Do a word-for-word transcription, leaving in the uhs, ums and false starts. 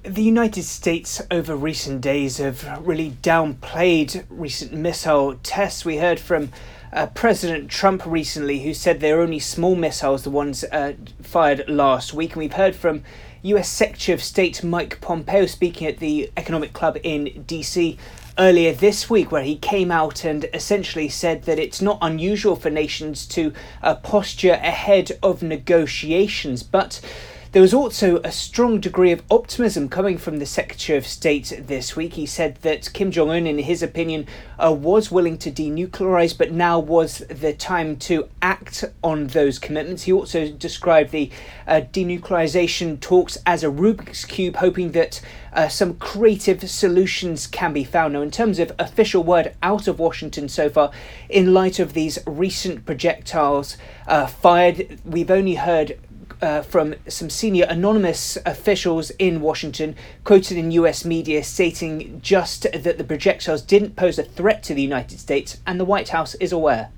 The United States over recent days have really downplayed recent missile tests. We heard from uh, President Trump recently, who said they're only small missiles, the ones uh, fired last week. And we've heard from U S Secretary of State Mike Pompeo speaking at the Economic Club in D C earlier this week, where he came out and essentially said that it's not unusual for nations to uh, posture ahead of negotiations. But there was also a strong degree of optimism coming from the Secretary of State this week. He said that Kim Jong-un, in his opinion, uh, was willing to denuclearize, but now was the time to act on those commitments. He also described the uh, denuclearization talks as a Rubik's Cube, hoping that uh, some creative solutions can be found. Now, in terms of official word out of Washington so far, in light of these recent projectiles uh, fired, we've only heard Uh, from some senior anonymous officials in Washington, quoted in U S media, stating just that the projectiles didn't pose a threat to the United States, and the White House is aware.